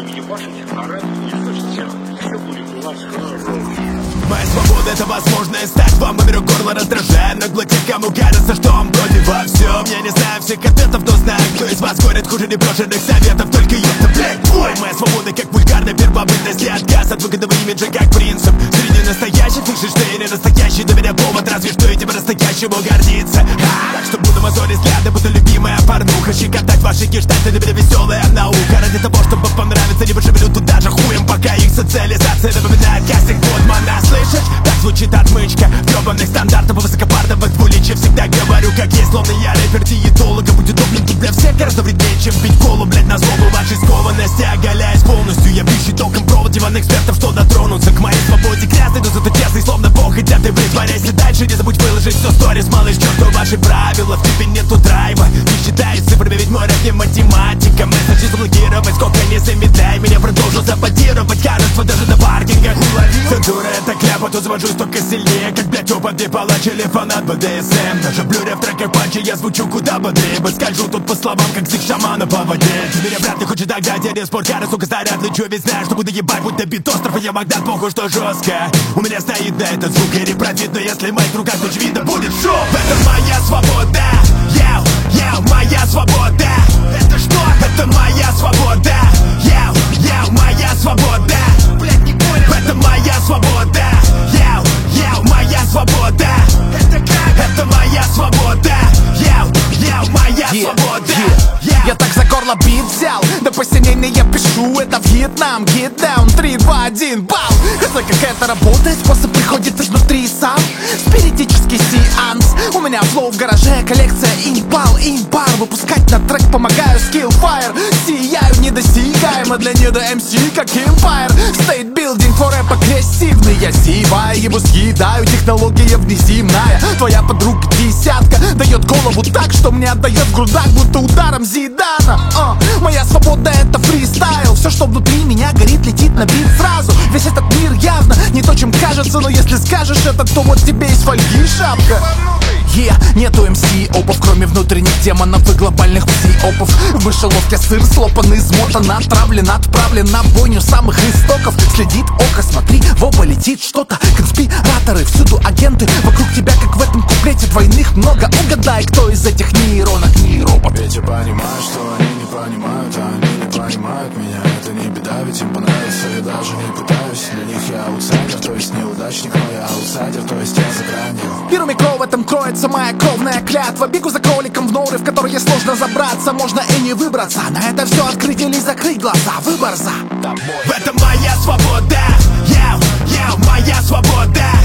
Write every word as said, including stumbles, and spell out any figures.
вы ебашите, орать не слышите. Все будет у вас хорошо. Моя свобода — это возможность стать вам поперек горла, раздражая нагло тех, кому кажется, что он против во всем. Я не знаю всех ответов, но знаю, кто из вас горит хуже непрошенных советов. Только ёпта, блядь, бой! Моя свобода как вульгарная первобытность и отказ от выгодного имиджа как принцип. Среди настоящих слышишь, что я не настоящий, для меня повод разве что этим по-настоящему гордиться. А, так что буду мозолить взгляды, буду любимая порнуха, щекотать ваши гештальты, для меня веселая наука. Ради того, чтобы понравиться, не пошевелю туда же хуем, пока их социализация напоминает кастинг Бодмана. Слышишь? Так звучит отмычка гребаных стандартов и высокопарного двуличия. Всегда говорю, как есть, словно я рэпер диетолога. Будет удобнее тут для всех гораздо вреднее, чем пить колу, блять, на злобу вашей скованности. Оголяясь полностью, я пищу толком провод диван экспертов, что дотронутся к моей свободе грязный, но зато честный, словно бог, хотя ты притворяйся дальше. Не забудь выложить все сторис, малыш, черту ваши правила. В тебе нету драйва, не считаю цифрами, ведь мой рэп не математика. Месседжи заблокировать, сколько не замедляй меня, продолжу саботировать харовство даже на паркингах. Цензура — это кляп, а то завожусь только сильнее, как, блядь, опытный палач или фанат бэ дэ эс эм. Даже блюря в треках панчи я звучу куда бодрее, скольжу тут по словам, как зиг шамана по воде. Теперь брат не хочет догнать, я не спорткары, сука, старят, лечу, ведь знаю, что буду ебать, будь на бит остров, и я Магнат, похуй, что жестко. У меня стоит на этот звук и репрофит, но если в моих руках ключ, видно будет шоу. Это моя свобода, яу, яу, моя свобода. Это что? Это моя свобода, яу, яу, моя свобода. Блядь, не понял. Это моя свобода, яу, яу, моя свобода. Это как? Это моя свобода, яу, яу, моя yeah, свобода. Yeah. Yeah. Я так за горло бит взял, до посинения я пишу, это Вьетнам, get down, три, два, один, бам. Это как это работает, способ приходит изнутри сам. Спиритический сеанс, у меня флоу в гараже, коллекция импал, импар. Выпускать на трек помогаю, Skillfire. Сияю недосягаемо для недо эм си, как Empire. State building for рэп агрессивный, я зеваю, его съедаю, технология внеземная. Твоя подруга десятка дает голову так, что мне отдает в грудак, будто ударом Зидана. uh, Моя свобода — это фристайл. Все, что внутри меня горит, летит на бит сразу. Весь этот мир явно не то, чем кажется, но если скажешь это, то вот тебе из фольги шапка. Yeah, нету эм си опов, кроме внутренних демонов и глобальных пси-опов. В мышеловке сыр слопан, измотан, отравлен, отправлен на бойню самых истоков. Следит око, смотри, в оба летит что-то. Конспираторы, всюду агенты. Вокруг тебя, как в этом куплете, двойных много. Угадай, кто из этих нейронок нейропов. Ведь я понимаю, что они не понимают, а они не понимают меня. Это не беда, ведь им понравится, я даже не пытаюсь. Для них я аутсайдер, то есть неудачник, но я аутсайдер, то есть я за гранью. Первыми кровь в этом кроется моя кровная клятва. Бегу за кроликом в норы, в которые сложно забраться. Можно и не выбраться, на это все открыть или закрыть глаза. Выбор за тобой. Это моя свобода, яу, яу, моя свобода.